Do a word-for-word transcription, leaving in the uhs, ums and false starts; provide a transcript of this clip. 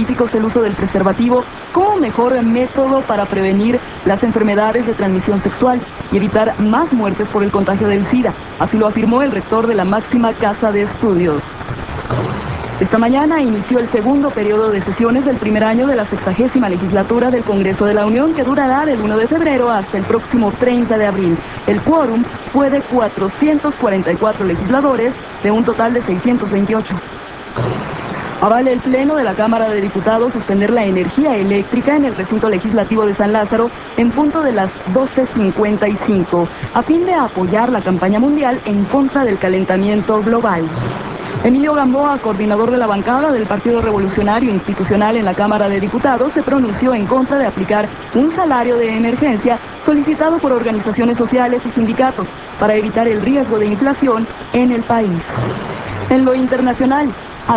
científicos el uso del preservativo como mejor método para prevenir las enfermedades de transmisión sexual y evitar más muertes por el contagio del SIDA. Así lo afirmó el rector de la máxima casa de estudios. Esta mañana inició el segundo periodo de sesiones del primer año de la sexagésima legislatura del Congreso de la Unión, que durará del primero de febrero hasta el próximo treinta de abril. El quórum fue de cuatrocientos cuarenta y cuatro legisladores, de un total de seiscientos veintiocho. Avala el Pleno de la Cámara de Diputados suspender la energía eléctrica en el recinto legislativo de San Lázaro en punto de las doce cincuenta y cinco, a fin de apoyar la campaña mundial en contra del calentamiento global. Emilio Gamboa, coordinador de la bancada del Partido Revolucionario Institucional en la Cámara de Diputados, se pronunció en contra de aplicar un salario de emergencia solicitado por organizaciones sociales y sindicatos para evitar el riesgo de inflación en el país. En lo internacional,